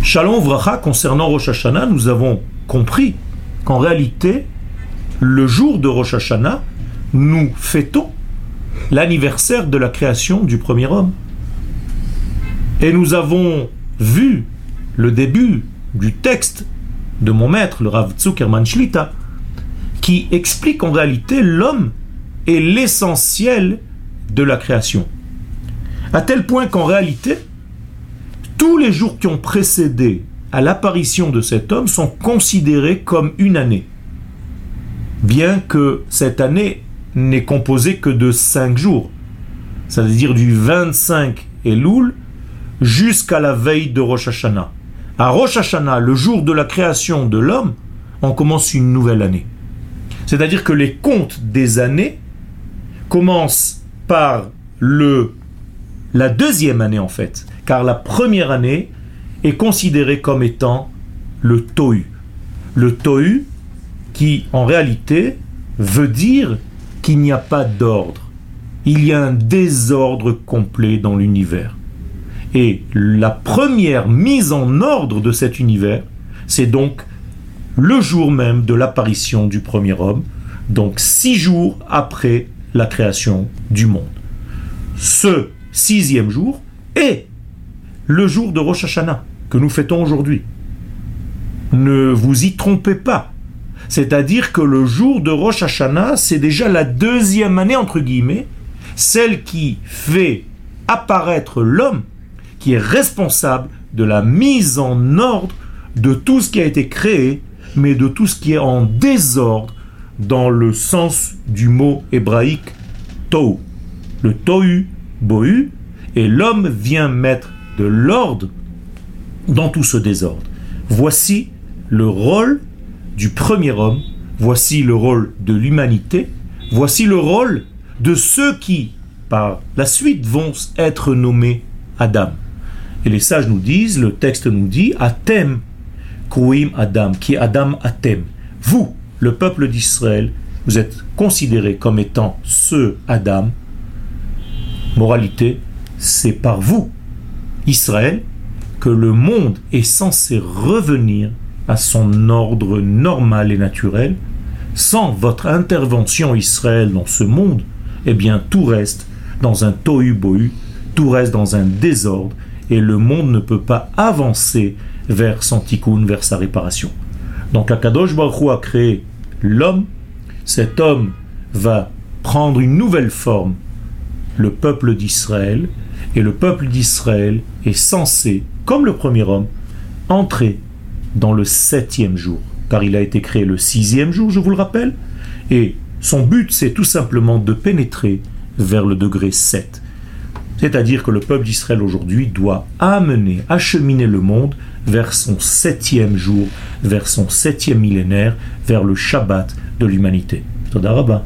Shalom Vracha, concernant Rosh Hashanah, nous avons compris qu'en réalité, le jour de Rosh Hashanah, nous fêtons l'anniversaire de la création du premier homme. Et nous avons vu le début du texte de mon maître, le Rav Zuckerman Shlita, qui explique en réalité l'homme est l'essentiel de la création. À tel point qu'en réalité, tous les jours qui ont précédé à l'apparition de cet homme sont considérés comme une année. Bien que cette année n'est composée que de 5 jours, c'est-à-dire du 25 Elul jusqu'à la veille de Rosh Hashanah. À Rosh Hashanah, le jour de la création de l'homme, on commence une nouvelle année. C'est-à-dire que les comptes des années commencent par la deuxième année en fait, car la première année est considérée comme étant le Tohu. Le Tohu qui en réalité veut dire qu'il n'y a pas d'ordre. Il y a un désordre complet dans l'univers. Et la première mise en ordre de cet univers, c'est donc le jour même de l'apparition du premier homme, donc 6 jours après la création du monde. Ce 6e jour est le jour de Rosh Hashanah que nous fêtons aujourd'hui. Ne vous y trompez pas. C'est-à-dire que le jour de Rosh Hashanah, c'est déjà la deuxième année, entre guillemets, celle qui fait apparaître l'homme qui est responsable de la mise en ordre de tout ce qui a été créé, mais de tout ce qui est en désordre dans le sens du mot hébraïque tohu. Le tohu, bohu, et l'homme vient mettre de l'ordre dans tout ce désordre. Voici le rôle du premier homme, voici le rôle de l'humanité, voici le rôle de ceux qui, par la suite, vont être nommés Adam. Et les sages nous disent, le texte nous dit, Atem Kruim Adam, qui est Adam Atem. Vous, le peuple d'Israël, vous êtes considérés comme étant ce Adam. Moralité, c'est par vous, Israël, que le monde est censé revenir à son ordre normal et naturel. Sans votre intervention, Israël, dans ce monde, eh bien, tout reste dans un tohu-bohu, tout reste dans un désordre, et le monde ne peut pas avancer vers son tikkun, vers sa réparation. Donc, Akadosh Baruch Hu a créé l'homme. Cet homme va prendre une nouvelle forme, le peuple d'Israël, et le peuple d'Israël est censé, comme le premier homme, entrer dans le 7e jour, car il a été créé le 6e jour, je vous le rappelle, et son but c'est tout simplement de pénétrer vers le degré 7. C'est-à-dire que le peuple d'Israël aujourd'hui doit acheminer le monde vers son 7e jour, vers son 7e millénaire, vers le Shabbat de l'humanité. Toda Rabba.